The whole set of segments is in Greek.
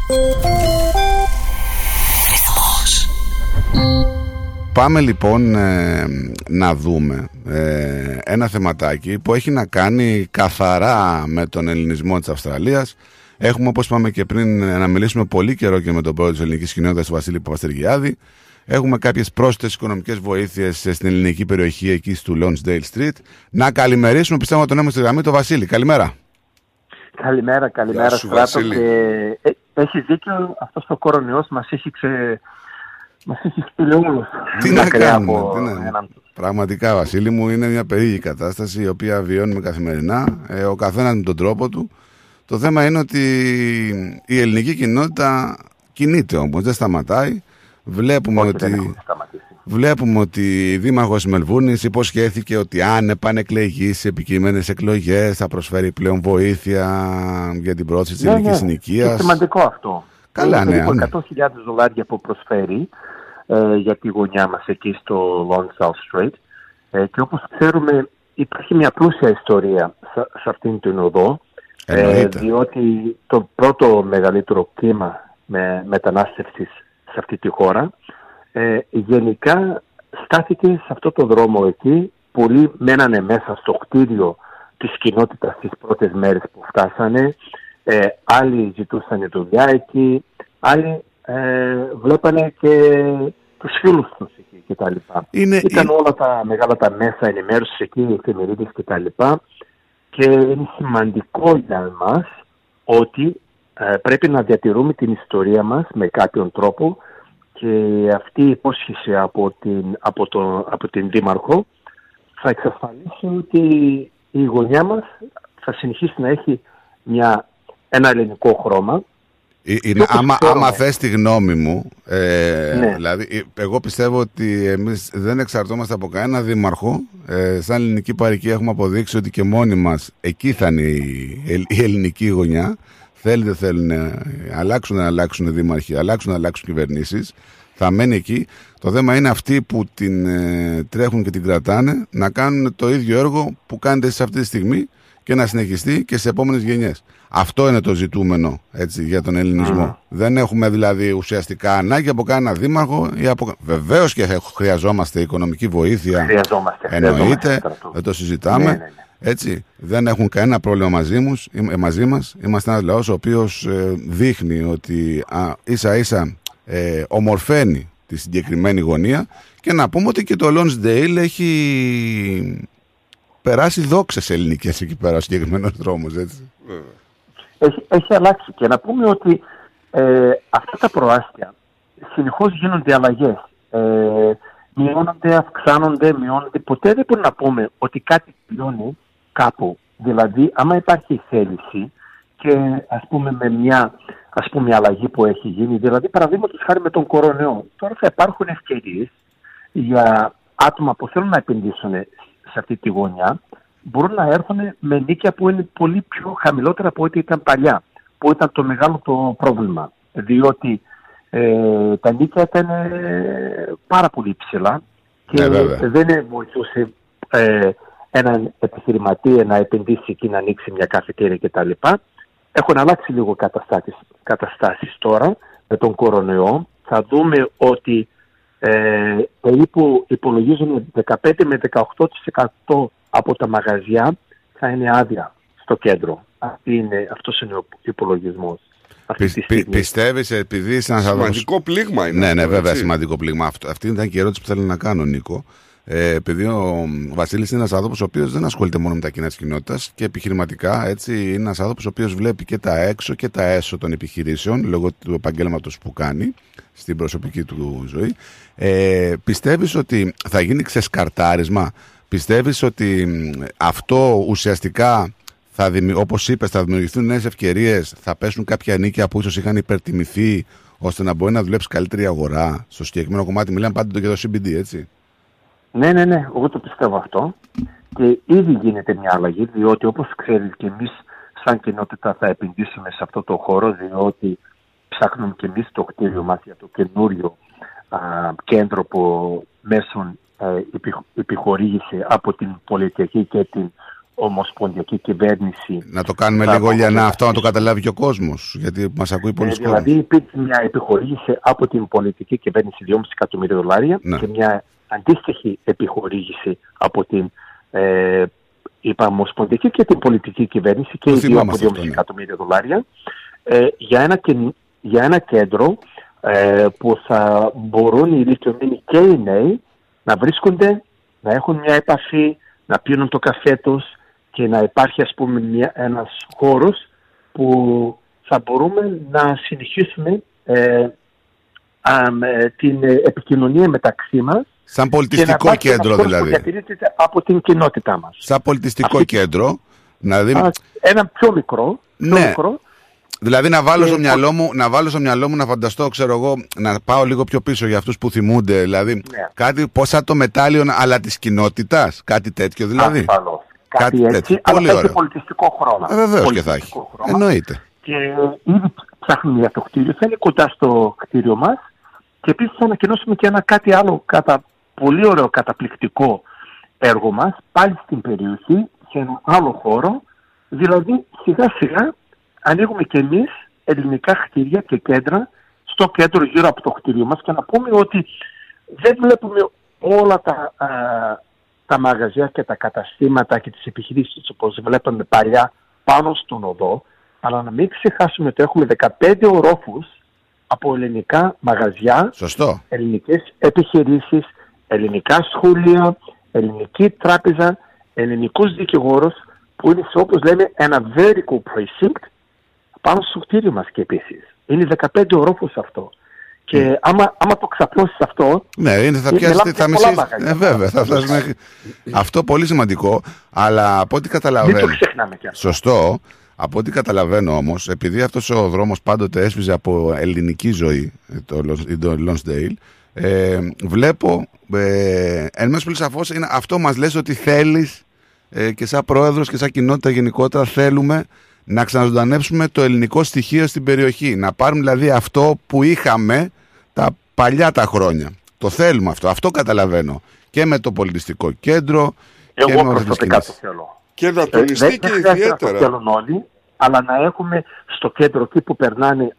Πάμε λοιπόν να δούμε ένα θεματάκι που έχει να κάνει καθαρά με τον ελληνισμό της Αυστραλίας. Έχουμε, όπως είπαμε και πριν, να μιλήσουμε πολύ καιρό και με τον πρόεδρο της ελληνικής κοινότητας, τον Βασίλη Παπαστεργιάδη. Έχουμε κάποιες πρόσθετες οικονομικές βοήθειες στην ελληνική περιοχή εκεί του Lonsdale Street. Να καλημερίσουμε, πιστεύω, τον έμεινο στη γραμμή, τον Βασίλη. Καλημέρα. Καλημέρα, Στράτο. Έχει δίκιο, αυτός ο κορονοϊός μας έχει στείλει όλους. Τι να κάνουμε, πραγματικά, Βασίλη μου, είναι μια περίεργη κατάσταση η οποία βιώνουμε καθημερινά, ο καθένας με τον τρόπο του. Το θέμα είναι ότι η ελληνική κοινότητα κινείται όμως, δεν σταματάει. Βλέπουμε ότι η Δήμαρχος Μελβούρνης υποσχέθηκε ότι αν επανεκλεγεί σε επικείμενες εκλογές θα προσφέρει πλέον βοήθεια για την πρόθεση της ελληνικής συνοικίας. Είναι σημαντικό αυτό. Καλά, ναι. $100,000 που προσφέρει για τη γωνιά μας εκεί στο Lonsdale Street. Και όπως ξέρουμε υπάρχει μια πλούσια ιστορία σε αυτήν την οδό. Διότι το πρώτο μεγαλύτερο κύμα μετανάστευσης σε αυτή τη χώρα γενικά στάθηκε σε αυτό το δρόμο εκεί. Πολλοί μένανε μέσα στο κτίριο της κοινότητας τις πρώτες μέρες που φτάσανε. Άλλοι ζητούσαν δουλειά εκεί, άλλοι βλέπανε και τους φίλους τους εκεί κτλ. Ήταν όλα τα μεγάλα τα μέσα ενημέρωσης εκεί, οι εφημερίδες κτλ. Και είναι σημαντικό για εμάς ότι πρέπει να διατηρούμε την ιστορία μας με κάποιον τρόπο, και αυτή η υπόσχεση από την Δήμαρχο θα εξασφαλίσει ότι η γωνιά μας θα συνεχίσει να έχει ένα ελληνικό χρώμα. Άμα θες τη γνώμη μου, δηλαδή εγώ πιστεύω ότι εμείς δεν εξαρτώμαστε από κανένα δήμαρχο. Σαν ελληνική παροικία έχουμε αποδείξει ότι και μόνοι μας εκεί θα είναι η ελληνική γωνιά. Δεν θέλουν να αλλάξουν δήμαρχοι, να αλλάξουν κυβερνήσεις. Θα μένει εκεί. Το θέμα είναι αυτοί που την τρέχουν και την κρατάνε να κάνουν το ίδιο έργο που κάνετε εσείς αυτή τη στιγμή και να συνεχιστεί και σε επόμενες γενιές. Αυτό είναι το ζητούμενο, έτσι, για τον ελληνισμό. Δεν έχουμε δηλαδή ουσιαστικά ανάγκη από κανένα δήμαρχο. Βεβαίως και χρειαζόμαστε οικονομική βοήθεια. Εννοείται, δεν το συζητάμε. Ναι. Έτσι, δεν έχουν κανένα πρόβλημα μαζί μας. Είμαστε ένας λαός ο οποίος δείχνει ότι ίσα-ίσα ομορφαίνει τη συγκεκριμένη γωνία. Και να πούμε ότι και το Lonsdale έχει περάσει δόξες ελληνικές εκεί πέρα ο συγκεκριμένος δρόμος, έτσι. Έχει αλλάξει, και να πούμε ότι αυτά τα προάστια συνεχώς γίνονται αλλαγές. Μειώνονται, αυξάνονται, μειώνονται. Ποτέ δεν μπορούμε να πούμε ότι κάτι πληρώνει κάπου. Δηλαδή, άμα υπάρχει θέληση και ας πούμε με μια αλλαγή που έχει γίνει, δηλαδή παραδείγματος χάρη με τον κορονοϊό, τώρα θα υπάρχουν ευκαιρίες για άτομα που θέλουν να επενδύσουν σε αυτή τη γωνιά, μπορούν να έρθουν με νίκια που είναι πολύ πιο χαμηλότερα από ό,τι ήταν παλιά, που ήταν το μεγάλο το πρόβλημα. Διότι τα νίκια ήταν πάρα πολύ ψηλά και δεν βοηθούσε έναν επιχειρηματία να επενδύσει εκεί, να ανοίξει μια καφετέρια κτλ. Έχουν αλλάξει λίγο καταστάσεις τώρα με τον κορονοϊό. Θα δούμε ότι περίπου υπολογίζουν 15 με 18% από τα μαγαζιά θα είναι άδεια στο κέντρο. Αυτός είναι ο υπολογισμός. Πιστεύεις, επειδή είσαι ένας σημαντικό πλήγμα είναι. Ναι, βέβαια, σημαντικό πλήγμα. Αυτή ήταν και η ερώτηση που θέλω να κάνω, Νίκο. Επειδή ο Βασίλης είναι ένας άνθρωπος ο οποίος δεν ασχολείται μόνο με τα κοινά της κοινότητας και επιχειρηματικά, έτσι, είναι ένας άνθρωπος ο οποίος βλέπει και τα έξω και τα έσω των επιχειρήσεων λόγω του επαγγέλματος που κάνει στην προσωπική του ζωή. Πιστεύεις ότι θα γίνει ξεσκαρτάρισμα? Πιστεύεις ότι αυτό ουσιαστικά όπως είπες, θα δημιουργηθούν νέες ευκαιρίες, θα πέσουν κάποια νίκια που ίσως είχαν υπερτιμηθεί, ώστε να μπορεί να δουλέψει καλύτερη αγορά στο συγκεκριμένο κομμάτι? Μιλάμε πάντα για το CBD, έτσι. Ναι, εγώ το πιστεύω αυτό. Και ήδη γίνεται μια αλλαγή, διότι όπως ξέρεις και εμείς σαν κοινότητα θα επενδύσουμε σε αυτό το χώρο, διότι ψάχνουμε και εμείς το κτίριο μας για το καινούριο κέντρο που μέσω επιχορήγησε από την πολιτική και την ομοσπονδιακή κυβέρνηση. Να το κάνουμε λίγο για να αυτό να το καταλάβει και ο κόσμος, γιατί μας ακούει πολλοί κόσμος. Δηλαδή υπήρξε μια επιχορήγηση από την πολιτική κυβέρνηση $2,5 εκατομμύρια ναι. και μια αντίστοιχη επιχορήγηση από την ομοσπονδιακή και την πολιτική κυβέρνηση και οι δύο από $2,5 εκατομμύρια για ένα κέντρο που θα μπορούν οι ηλικιωμένοι και οι νέοι να βρίσκονται, να έχουν μια επαφή, να πίνουν το καφέ τους και να υπάρχει, ας πούμε, ένας χώρος που θα μπορούμε να συνεχίσουμε την επικοινωνία μεταξύ μας. Σαν πολιτιστικό κέντρο δηλαδή. Που διατηρείται από την κοινότητά μας. Σαν πολιτιστικό κέντρο. Ένα πιο μικρό. Μικρό. Δηλαδή να βάλω στο μυαλό μου να φανταστώ, ξέρω εγώ, να πάω λίγο πιο πίσω για αυτούς που θυμούνται. Δηλαδή κάτι πώς σαν το μετάλλιο αλλά της κοινότητας. Κάτι τέτοιο δηλαδή. Ασφαλώς. Κάτι έτσι, αλλά θα έχει πολιτιστικό χρόνο. Βεβαίως και θα έχει. Εννοείται. Και ήδη ψάχνουμε για το κτίριο, θα είναι κοντά στο κτίριο μας. Και επίσης θα ανακοινώσουμε και ένα κάτι άλλο πολύ ωραίο καταπληκτικό έργο μας, πάλι στην περιοχή, σε ένα άλλο χώρο. Δηλαδή σιγά σιγά ανοίγουμε και εμείς ελληνικά κτίρια και κέντρα στο κέντρο γύρω από το κτίριο μας και να πούμε ότι δεν βλέπουμε όλα τα μαγαζιά και τα καταστήματα και τις επιχειρήσεις όπως βλέπαμε παλιά πάνω στον οδό, αλλά να μην ξεχάσουμε ότι έχουμε 15 ορόφους από ελληνικά μαγαζιά, σωστό, ελληνικές επιχειρήσεις, ελληνικά σχολεία, ελληνική τράπεζα, ελληνικούς δικηγόρους που είναι σε, όπως λέμε, ένα vertical precinct πάνω στο κτίριο μας και επίσης. Είναι 15 ορόφους αυτό. Και άμα το ξαπλώσεις αυτό... Ναι, θα πιάσετε, θα μισείς... βέβαια, θα φτάσουμε... Αυτό πολύ σημαντικό, αλλά από ό,τι καταλαβαίνω... Μην το ξεχνάμε κι αυτό. Σωστό. Από ό,τι καταλαβαίνω όμως, επειδή αυτός ο δρόμος πάντοτε έσβησε από ελληνική ζωή, το Lonsdale, βλέπω, εν μέσω σαφώς, αυτό μας λες ότι θέλεις και σαν πρόεδρος και σαν κοινότητα γενικότερα θέλουμε να ξαναζωντανέψουμε το ελληνικό στοιχείο στην περιοχή. Να πάρουμε δηλαδή αυτό που είχαμε τα παλιά τα χρόνια. Το θέλουμε αυτό. Αυτό καταλαβαίνω. Και με το πολιτιστικό κέντρο. Εγώ προσωπικά το θέλω. Και να τονιστεί και ιδιαίτερα. Δεν θέλουν όλοι, αλλά να έχουμε στο κέντρο εκεί που περνάνε,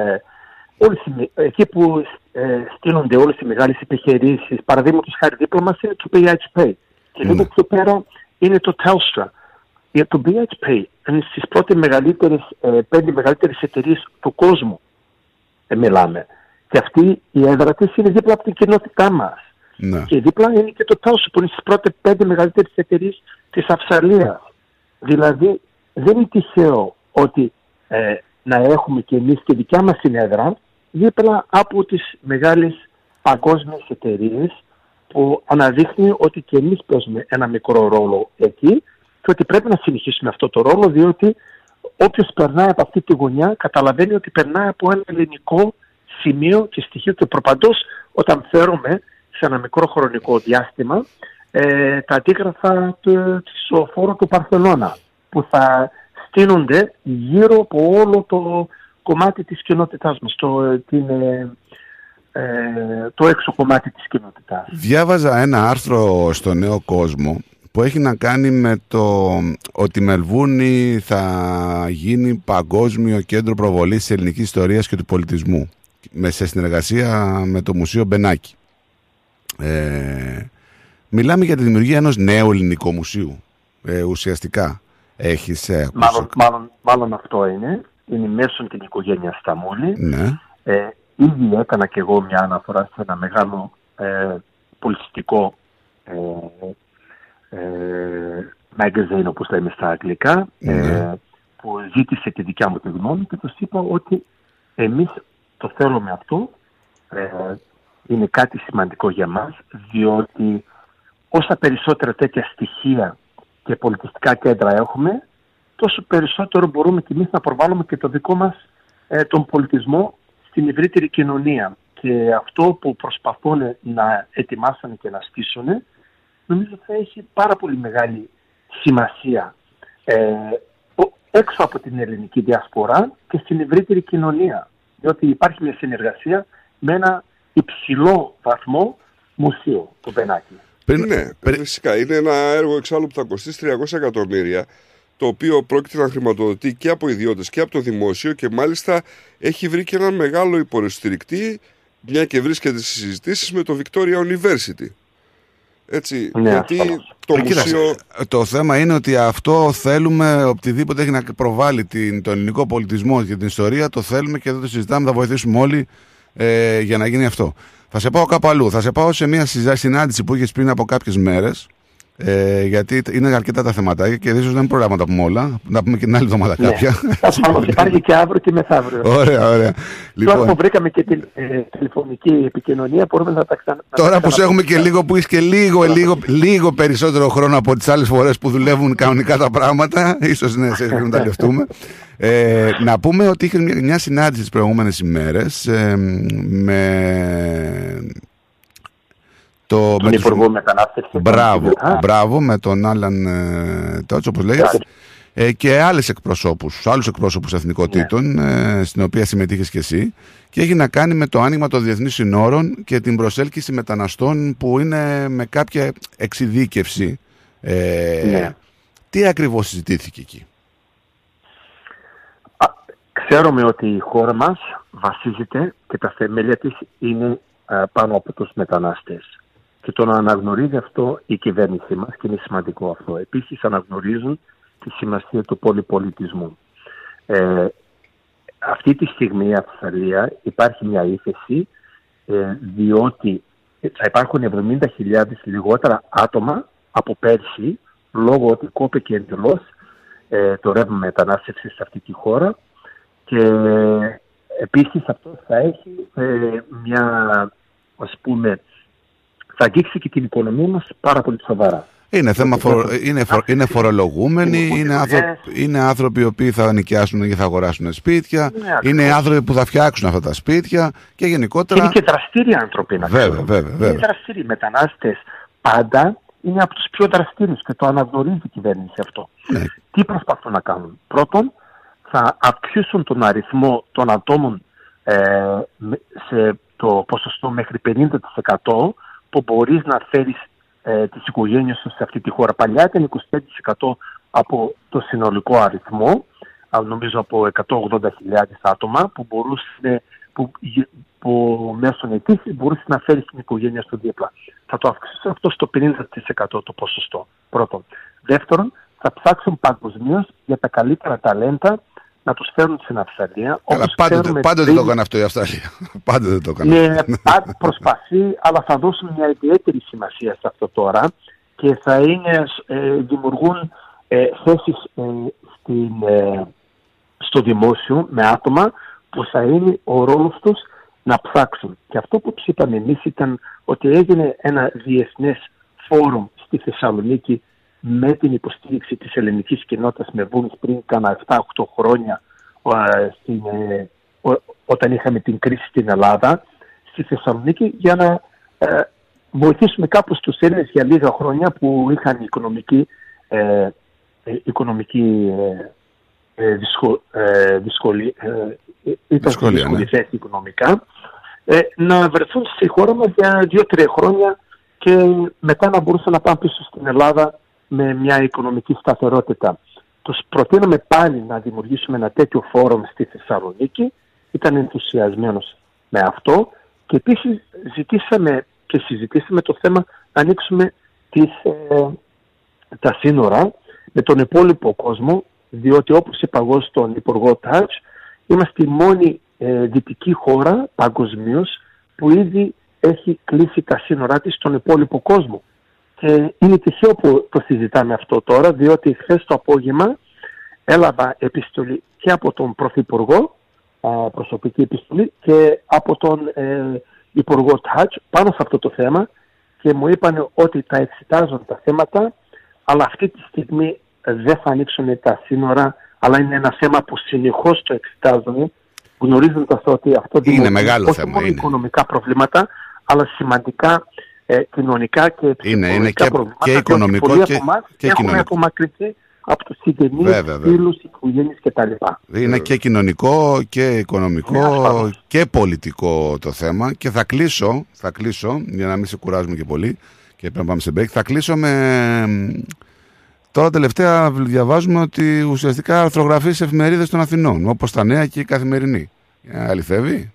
εκεί που στείνονται όλες οι μεγάλες επιχειρήσεις. Παραδείγματος χάρη δίπλα μας είναι το BHP. Και λίγο πιο πέρα είναι το Telstra. Για το BHP είναι στις πρώτες πέντε μεγαλύτερες εταιρείες του κόσμου μιλάμε. Και αυτή η έδρα της είναι δίπλα από την κοινότητά μας. Ναι. Και δίπλα είναι και το Telstra που είναι στις πρώτες 5 μεγαλύτερες εταιρείες της Αυστραλίας. Δηλαδή δεν είναι τυχαίο ότι να έχουμε και εμείς τη δικιά μας συνέδρα δίπλα από τις μεγάλες παγκόσμιες εταιρείες που αναδείχνει ότι και εμείς παίζουμε ένα μικρό ρόλο εκεί και ότι πρέπει να συνεχίσουμε αυτό το ρόλο, διότι όποιος περνάει από αυτή τη γωνιά καταλαβαίνει ότι περνάει από ένα ελληνικό σημείο και στοιχείο και προπαντός όταν φέρουμε σε ένα μικρό χρονικό διάστημα τα αντίγραφα του φόρου του Παρθενώνα που θα στείνονται γύρω από όλο το κομμάτι της κοινότητάς μας, το έξω κομμάτι της κοινότητάς. Διάβαζα ένα άρθρο στο Νέο Κόσμο που έχει να κάνει με το ότι η Μελβούρνη θα γίνει παγκόσμιο κέντρο προβολής της ελληνικής ιστορίας και του πολιτισμού σε συνεργασία με το Μουσείο Μπενάκη. Μιλάμε για τη δημιουργία ενός νέου ελληνικού μουσείου. Ουσιαστικά έχεις... Μάλλον αυτό είναι. Είναι μέσω την οικογένεια Σταμούλη. Ναι. Ήδη έκανα και εγώ μια αναφορά σε ένα μεγάλο πολιτιστικό magazine, όπως λέμε στα αγγλικά, που ζήτησε τη δικιά μου τη γνώμη και τους είπα ότι εμείς το θέλουμε αυτό, είναι κάτι σημαντικό για μας, διότι όσα περισσότερα τέτοια στοιχεία και πολιτιστικά κέντρα έχουμε, τόσο περισσότερο μπορούμε και εμείς να προβάλλουμε και το δικό μας τον πολιτισμό στην ευρύτερη κοινωνία. Και αυτό που προσπαθούν να ετοιμάσουν και να στήσουν, νομίζω θα έχει πάρα πολύ μεγάλη σημασία έξω από την ελληνική διασπορά και στην ευρύτερη κοινωνία. Διότι υπάρχει μια συνεργασία με ένα υψηλό βαθμό μουσείο, το Μπενάκη. Φυσικά. Είναι ένα έργο εξάλλου που θα κοστίσει 300 εκατομμύρια, το οποίο πρόκειται να χρηματοδοτεί και από ιδιώτες και από το δημόσιο, και μάλιστα έχει βρει και έναν μεγάλο υποστηρικτή, μια και βρίσκεται στις συζητήσεις με το Victoria University. Έτσι, γιατί το μουσείο... Το θέμα είναι ότι αυτό θέλουμε, οτιδήποτε έχει να προβάλλει τον ελληνικό πολιτισμό και την ιστορία, το θέλουμε και δεν το συζητάμε, θα βοηθήσουμε όλοι για να γίνει αυτό. Θα σε πάω κάπου αλλού. Θα σε πάω σε μια συνάντηση που είχες πριν από κάποιες μέρες. Γιατί είναι αρκετά τα θεματάκια και ίσως δεν προλάβουμε να τα πούμε όλα. Να πούμε και την άλλη εβδομάδα κάποια. Υπάρχει και αύριο και μεθαύριο. Ωραία. Τώρα που βρήκαμε και την τηλεφωνική επικοινωνία, μπορούμε να τα ξαναπούμε. Τώρα που σε έχουμε και λίγο, που είσαι και λίγο περισσότερο χρόνο από τις άλλες φορές που δουλεύουν κανονικά τα πράγματα, ίσως ναι, σε να τα λεφτούμε. Να πούμε ότι είχε μια συνάντηση τις προηγούμενες ημέρες με τον Υπουργό Μετανάστευσης. Μπράβο, με τον Άλαν Τότσο, όπως λέγεται, και άλλους εκπροσώπους εθνικότητων, στην οποία συμμετείχες και εσύ, και έχει να κάνει με το άνοιγμα των διεθνών συνόρων και την προσέλκυση μεταναστών που είναι με κάποια εξειδίκευση. Τι ακριβώς συζητήθηκε εκεί? Ξέρουμε ότι η χώρα μας βασίζεται και τα θεμέλια της είναι πάνω από τους μετανάστες. Και το να αναγνωρίζει αυτό η κυβέρνησή μας, και είναι σημαντικό αυτό. Επίσης αναγνωρίζουν τη σημασία του πολυπολιτισμού. Αυτή τη στιγμή η Αυστραλία υπάρχει μια ύφεση, διότι θα υπάρχουν 70.000 λιγότερα άτομα από πέρσι, λόγω ότι κόπηκε εντελώς το ρεύμα μετανάστευσης σε αυτή τη χώρα, και επίσης αυτό θα έχει μια, ας πούμε, θα αγγίξει και την οικονομία μας πάρα πολύ σοβαρά. Είναι θέμα είναι φορολογούμενοι, είναι άνθρωποι οι οποίοι θα νοικιάσουν ή θα αγοράσουν σπίτια, είναι άνθρωποι που θα φτιάξουν αυτά τα σπίτια και γενικότερα... Είναι και δραστήριοι άνθρωποι. Βέβαια. Είναι δραστήριοι μετανάστες πάντα, είναι από τους πιο δραστήριους και το αναγνωρίζει η κυβέρνηση αυτό. Ναι. Τι προσπαθούν να κάνουν? Πρώτον, θα αυξήσουν τον αριθμό των ατόμων σε το ποσοστό μέχρι 50% που μπορείς να φέρεις τις οικογένειες σου σε αυτή τη χώρα. Παλιά ήταν 25% από το συνολικό αριθμό, νομίζω από 180.000 άτομα που μέσω ετήσης μπορούσε να φέρεις την οικογένεια σου δίπλα. Θα το αυξήσουν αυτό στο 50% το ποσοστό. Πρώτον. Δεύτερον, θα ψάξουν παγκοσμίως για τα καλύτερα ταλέντα να τους φέρουν στην Αυστραλία. Πάντοτε το έκανε αυτό η Αυστραλία. Πάντοτε το έκανε. Προσπαθεί, αλλά θα δώσουν μια ιδιαίτερη σημασία σε αυτό τώρα και θα δημιουργούν θέσεις στο δημόσιο με άτομα που θα είναι ο ρόλος τους να ψάξουν. Και αυτό που τους είπαμε εμείς ήταν ότι έγινε ένα διεθνές φόρουμ στη Θεσσαλονίκη με την υποστήριξη της ελληνικής κοινότητας με βούλες πριν κάνα 7-8 χρόνια όταν είχαμε την κρίση στην Ελλάδα, στη Θεσσαλονίκη, για να βοηθήσουμε κάπως τους Έλληνες για λίγα χρόνια που είχαν οικονομική δυσκολία, δύσκολη θέση οικονομικά, να βρεθούν στη χώρα μας για 2-3 χρόνια και μετά να μπορούσαν να πάνε πίσω στην Ελλάδα με μια οικονομική σταθερότητα. Τους προτείναμε πάλι να δημιουργήσουμε ένα τέτοιο φόρουμ στη Θεσσαλονίκη. Ήταν ενθουσιασμένος με αυτό και επίσης συζητήσαμε το θέμα να ανοίξουμε τα σύνορα με τον υπόλοιπο κόσμο, διότι όπως είπα εγώ στον Υπουργό Τάτς, είμαστε η μόνη δυτική χώρα παγκοσμίως που ήδη έχει κλείσει τα σύνορά της στον υπόλοιπο κόσμο. Είναι τυχαίο που το συζητάμε αυτό τώρα, διότι χθες το απόγευμα έλαβα επιστολή και από τον Πρωθυπουργό, προσωπική επιστολή, και από τον Υπουργό Τάτς πάνω σε αυτό το θέμα και μου είπαν ότι τα εξετάζουν τα θέματα, αλλά αυτή τη στιγμή δεν θα ανοίξουν τα σύνορα, αλλά είναι ένα θέμα που συνεχώς το εξετάζουν, γνωρίζοντας ότι αυτό είναι μεγάλο θέμα, μόνο οικονομικά προβλήματα, αλλά σημαντικά κοινωνικά και ψυχολογικά προβλήματα. Και οικονομικό και έχουμε απομακρυνθεί από τους συγγενείς, φίλους, οικογένειες κτλ. Είναι και κοινωνικό και οικονομικό και πολιτικό το θέμα. Και θα κλείσω για να μην σε κουράζουμε και πολύ, και πρέπει να πάμε σε break. Θα κλείσω με... Τώρα τελευταία διαβάζουμε ότι ουσιαστικά αρθρογραφεί σε εφημερίδες των Αθηνών, όπως τα Νέα και η Καθημερινή. Αληθεύει?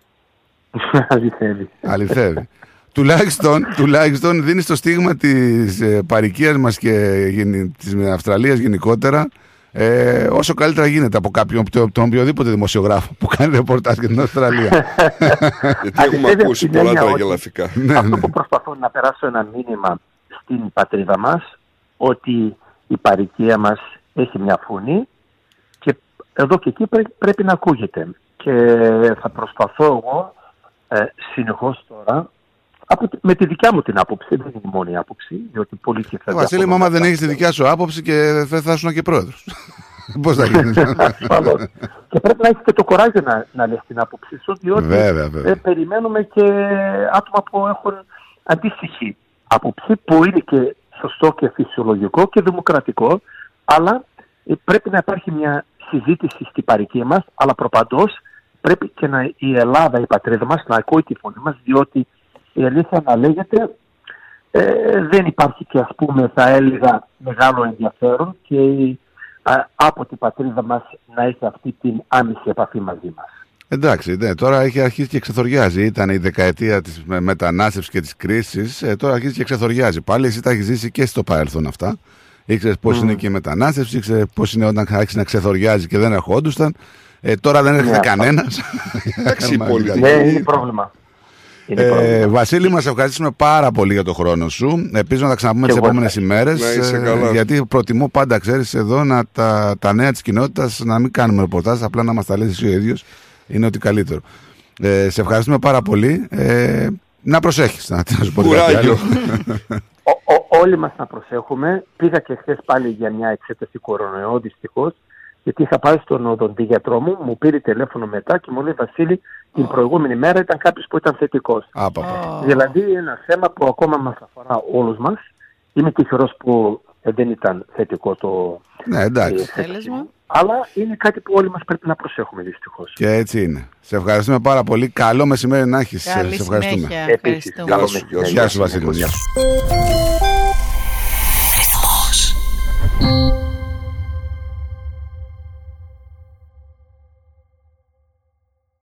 Αληθεύει. Τουλάχιστον δίνει το στίγμα της παροικίας μας και της Αυστραλίας γενικότερα όσο καλύτερα γίνεται από τον οποιοδήποτε δημοσιογράφο που κάνει ρεπορτάζ για την Αυστραλία. Γιατί έχουμε ακούσει πολλά τραγελαφικά. Αυτό που προσπαθώ να περάσω ένα μήνυμα στην πατρίδα μας, ότι η παροικία μας έχει μια φωνή και εδώ και εκεί πρέπει να ακούγεται. Και θα προσπαθώ εγώ συνεχώς τώρα, με τη δικιά μου την άποψη, δεν είναι η μόνη άποψη, διότι πολλοί και θα... Βασίλη, άμα δεν έχεις τη δικιά σου άποψη και δεν θα ήσουν και πρόεδρος. Πώς θα γίνει? Και πρέπει να έχεις και το κοράγιο να λες την άποψη σου, διότι περιμένουμε και άτομα που έχουν αντίστοιχη άποψη, που είναι και σωστό και φυσιολογικό και δημοκρατικό, αλλά πρέπει να υπάρχει μια συζήτηση στην παροικία μας, αλλά προπαντός πρέπει και η Ελλάδα, η πατρίδα μας, να ακούει τη φωνή μας, διότι η αλήθεια να λέγεται δεν υπάρχει και, ας πούμε, θα έλεγα, μεγάλο ενδιαφέρον και από την πατρίδα μας να έχει αυτή την άμεση επαφή μαζί μας. Εντάξει, τώρα έχει αρχίσει και ξεθοριάζει. Ήταν η δεκαετία της μετανάστευσης και της κρίσης. Τώρα αρχίζει και ξεθοριάζει. Πάλι εσύ τα έχεις ζήσει και στο παρελθόν αυτά. Ήξερες πώς είναι και η μετανάστευση, ήξερες πώς είναι όταν άρχισε να ξεθοριάζει και δεν ερχόντουσαν. Τώρα δεν έρχεται κανένας. Εντάξει, ναι, είναι πρόβλημα. Βασίλη, μας ευχαριστούμε πάρα πολύ για τον χρόνο σου. Ελπίζω να τα ξαναπούμε τις επόμενες ημέρες. Γιατί προτιμώ πάντα, ξέρεις, εδώ τα νέα της κοινότητας να μην κάνουμε ρεπορτάζ, απλά να μας τα λες εσύ ο ίδιος. Είναι ότι καλύτερο. Σε ευχαριστούμε πάρα πολύ. Να προσέχεις. Να σου πω κουράγιο. Όλοι μας να προσέχουμε. Πήγα και χθες πάλι για μια εξέταση κορονοϊού, δυστυχώς. Γιατί είχα πάει στον οδοντογιατρό μου πήρε τηλέφωνο μετά και μου λέει, Βασίλη, την προηγούμενη μέρα ήταν κάποιος που ήταν θετικός. Δηλαδή ένα θέμα που ακόμα μας αφορά όλους μας. Είμαι τυχερός που δεν ήταν θετικό το αποτέλεσμα. Αλλά είναι κάτι που όλοι μας πρέπει να προσέχουμε, δυστυχώς. Και έτσι είναι. Σε ευχαριστούμε πάρα πολύ. Καλό μεσημέρι να έχεις. Σε ευχαριστούμε. Επίσης, καλό μεσημέρι. Γεια σου, Βασίλη.